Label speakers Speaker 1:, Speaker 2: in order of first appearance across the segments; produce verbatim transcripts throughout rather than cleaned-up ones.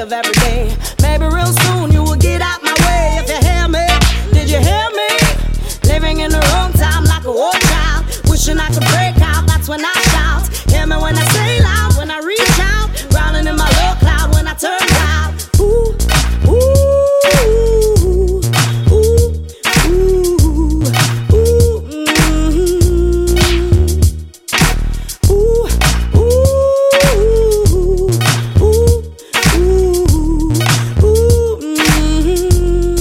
Speaker 1: of every day. Maybe real soon you will get out my way. If you hear me, did you hear me? Living in the wrong time like a war child. Wishing I could break out, that's when I shout. Hear me when I say loud, when I reach out. Drowning in my low cloud when I turn wild. Ooh, ooh, ooh, ooh, ooh, mm-hmm. Ooh, ooh, ooh, ooh, ooh, mm-hmm.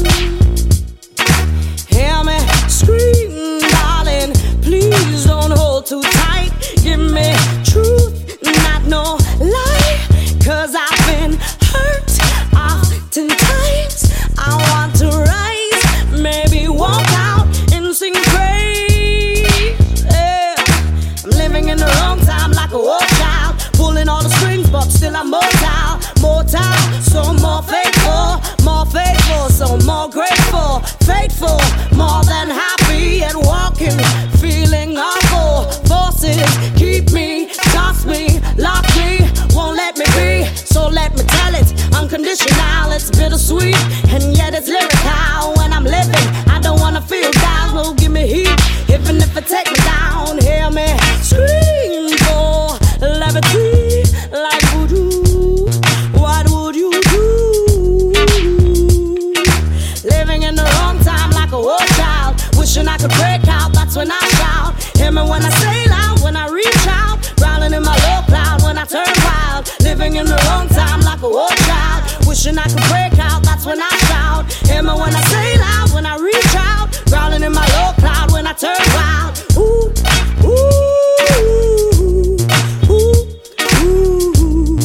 Speaker 1: Hear me scream, darling, please don't hold too tight. Give me truth, not no lie, 'cause I've been hurt oftentimes. I want to rise, maybe walk out and sing praise. Yeah. I'm living in the wrong time like a war child, pulling all the strings but still I'm mortal, mortal. So more faithful, more faithful, so more grateful, faithful, more than happy and walking, feeling awful. Forces keep me, toss me, lock me, won't let me be. So let me tell it, unconditional. It's bittersweet and yet it's lyrical. When I'm living, I don't wanna feel down. No, give me heat, even if it take me down. Hear me scream for levity like voodoo. What would you do? Living in the wrong time like a war child. Wishing I could break out, that's when I shout. Hear me when I say loud, when I reach out. Drowning in my low cloud when I turn wild. Living in the wrong time like a war child. Wishing I could break out, that's when I